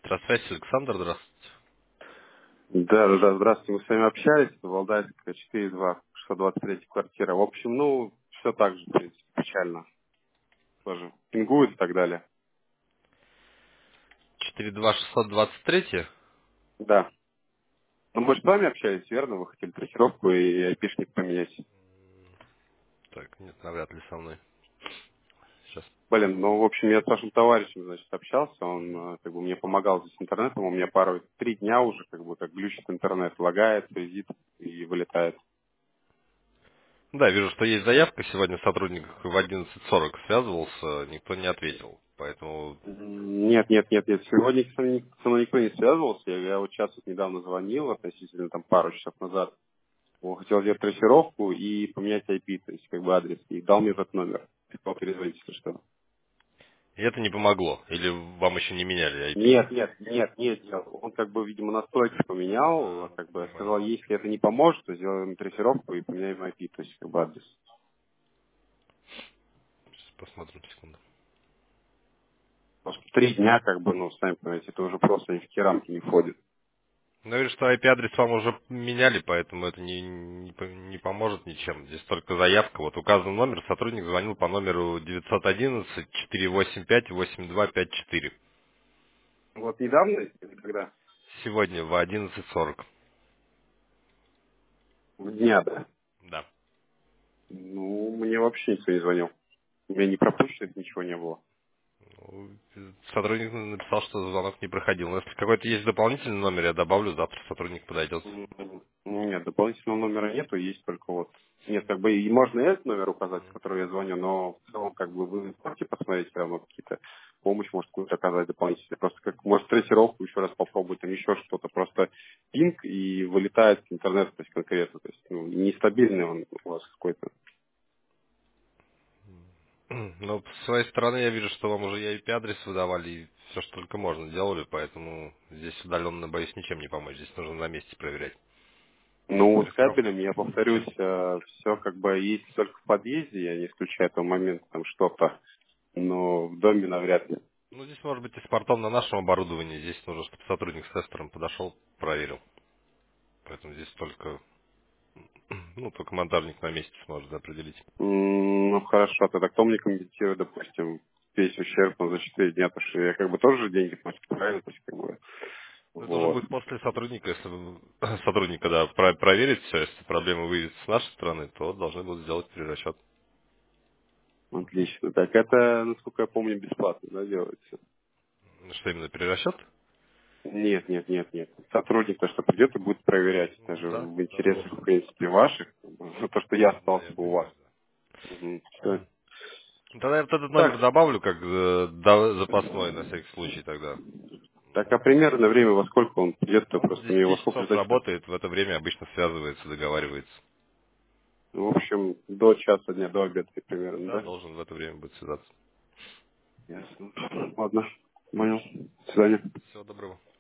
Электросвязь, Александр, здравствуйте. Да, здравствуйте. Мы с вами общались. Это Валдайская, 4.2, 623 квартира. В общем, все так же, в принципе, печально. Тоже пингует и так далее. 42623. Да. Ну, мы же с вами общались, верно? Вы хотели трекировку и айпишник поменять. Так, нет, навряд ли со мной. Сейчас. Блин, в общем, я с вашим товарищем, значит, общался. Мгм. Он, как бы, мне помогал здесь с интернетом. У меня 3 дня уже, как глючит интернет. Лагает, визит и вылетает. Да, вижу, что есть заявка. Сегодня сотрудник в 11:40 связывался, никто не ответил. Поэтому, Нет. Сегодня со мной никто не связывался. Я вот сейчас вот недавно звонил, относительно там пару часов назад. Он хотел сделать трассировку и поменять IP, то есть адрес. И дал мне этот номер. Сказал, перезвоните, если что. и это не помогло. Или вам еще не меняли IP? Нет. Он видимо, настройки поменял, Не сказал, понял. если это не поможет, то сделаем трассировку и поменяем IP, то есть адрес. Сейчас посмотрим секунду. Потому что 3 дня, сами понимаете, это уже просто ни в какие рамки не входит. Ну, я вижу, что IP-адрес вам уже меняли, поэтому это не поможет ничем. Здесь только заявка. Вот указан номер, сотрудник звонил по номеру 911-485-8254. Вот недавно, или когда? Сегодня в 11:40. В дня, да. Да. Мне вообще никто не звонил. У меня не пропущено, ничего не было. Ну, сотрудник написал, что звонок не проходил. Но если какой-то есть дополнительный номер, я добавлю, завтра сотрудник подойдет. Нет, дополнительного номера нету, есть только вот. Нет, и можно и этот номер указать, с которого я звоню, но в целом, вы можете посмотреть все равно какие-то помощь, может, какую-то оказать дополнительно. Просто может, трассировку еще раз попробовать, там еще что-то. Просто пинг и вылетает с интернета, то есть конкретно. То есть, нестабильный он у вас какой-то. Но с своей стороны я вижу, что вам уже и IP-адрес выдавали, и все, что только можно делали, поэтому здесь удаленно, боюсь, ничем не помочь. Здесь нужно на месте проверять. С Тестировка. кабелем, я повторюсь, все есть только в подъезде, я не исключаю этого момента, там что-то, но в доме навряд ли. Ну, здесь может быть и с портом на нашем оборудовании. Здесь нужно, чтобы сотрудник с тестером подошел, проверил. Поэтому здесь только, только монтажник на месте сможет определить. Хорошо, тогда кто мне компенсирует, допустим, весь ущерб за 4 дня, потому что я тоже деньги плачу, правильно? То есть, Это уже вот. будет после сотрудника, если сотрудник, когда проверит все, если проблемы выявят с нашей стороны, то должны будут сделать перерасчет. Отлично. Так, это, насколько я помню, бесплатно, да, делается? Что именно перерасчет? Нет. Сотрудник, то, что придет и будет проверять, даже Да, в да, интересах, в должен. принципе, ваших, то, что я Да, остался я бы у вас. понимаю, да. Всё. Тогда я вот этот номер Так, добавлю как запасной на всякий случай тогда. так, а примерно время во сколько он придет-то? Он с Просто мне во 10 сколько часов ждать-то? работает, в это время обычно связывается, договаривается. В общем, до часа дня, до обеда примерно, Да, да? должен в это время будет связаться. Ясно. Ладно, понял. До свидания. Всего доброго.